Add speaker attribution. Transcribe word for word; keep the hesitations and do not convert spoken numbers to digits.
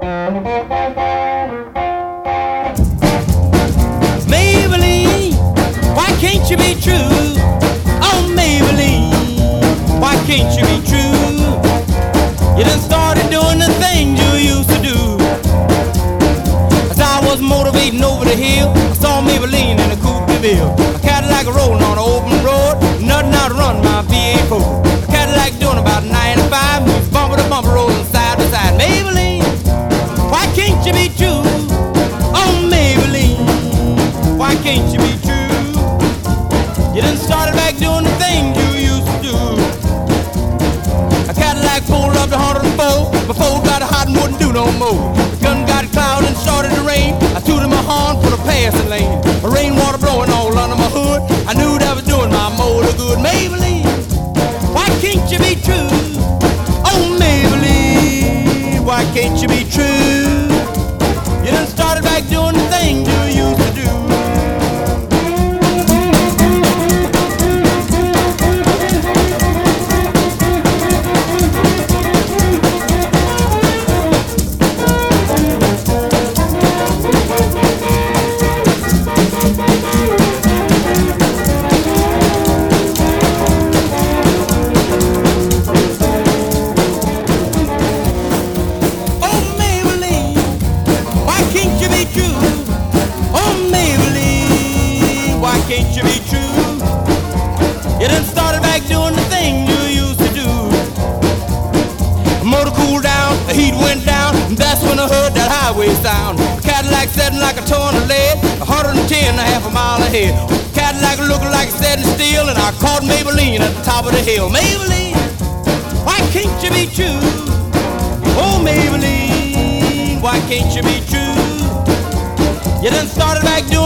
Speaker 1: Maybelline, why can't you be true? Oh, Maybelline, why can't you be true? You done started doing the things you used to do. As I was motivating over the hill, I saw Maybelline in a coupe de ville. A Cadillac rolling on an open road, nothing out to run my V eight four. A Cadillac doing about ninety-five, moves bumper to bumper, rolling side to side. Maybelline, why can't you be true? Oh, Maybelline, why can't you be true? You done started back doing the things you used to do. A Cadillac pulled up to one oh four, before it got hot and wouldn't do no more. The gun got cloud and started to rain. I tooted my horn for the passing lane. The rainwater blowing all under my hood. I knew that was doing my motor good. Maybelline, why can't you be true? Oh, Maybelline, why can't you be true? You done started back doing the things you used to do. Can't you be true? You done started back doing the thing you used to do. The motor cooled down, the heat went down, and that's when I heard that highway sound. The Cadillac setting like a ton of lead, one hundred ten and a half a mile ahead. The Cadillac looking like it's setting steel, and I caught Maybelline at the top of the hill. Maybelline, why can't you be true? Oh, Maybelline, why can't you be true? You done started back doing